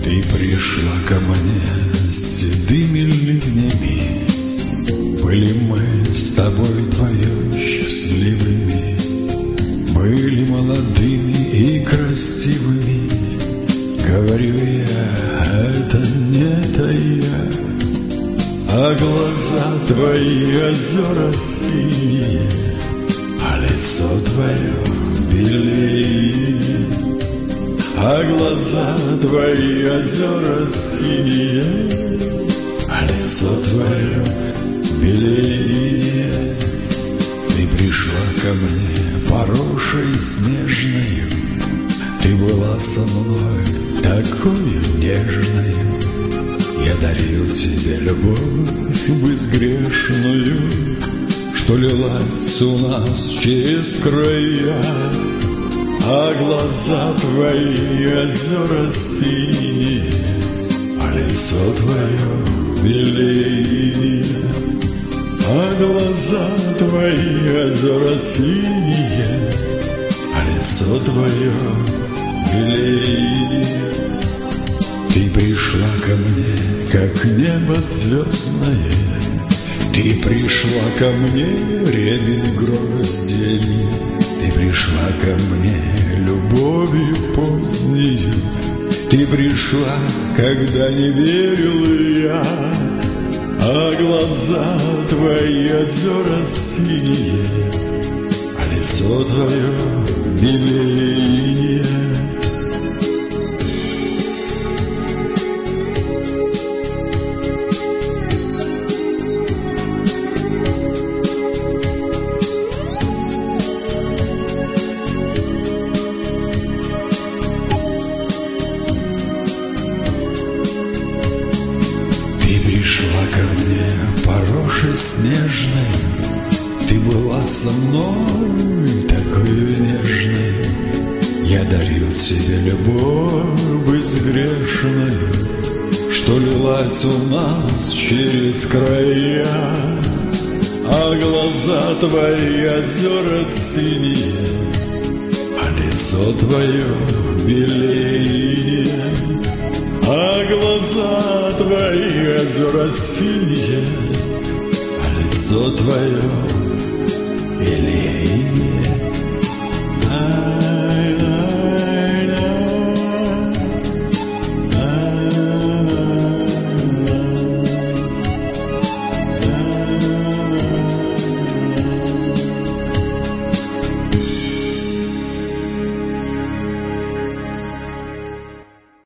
Ты пришла ко мне с седыми ливнями. Были мы с тобой вдвоем счастливыми, были молодыми и красивыми. Говорю я, это не тая, а глаза твои озера синие, а лицо твое белее. А глаза твои озера синие, а лицо твое белее. Ты пришла ко мне поросшей снежною, ты была со мной такою нежною. Я дарил тебе любовь безгрешную, что лилась у нас через края. А глаза твои озера синие, а лицо твое белее. А глаза твои озера синие, а лицо твое белее. Ты пришла ко мне, как небо звездное, ты пришла ко мне рябин гроздьями. Ты пришла ко мне любовью позднею, ты пришла, когда не верил я. А глаза твои озера синие, а лицо твое белее. Пришла ко мне поросшей снежной, ты была со мной такой нежной. Я дарил тебе любовь безгрешную, что лилась у нас через края. А глаза твои озера синие, а лицо твое белее. А глаза твои озера синие, а лицо твое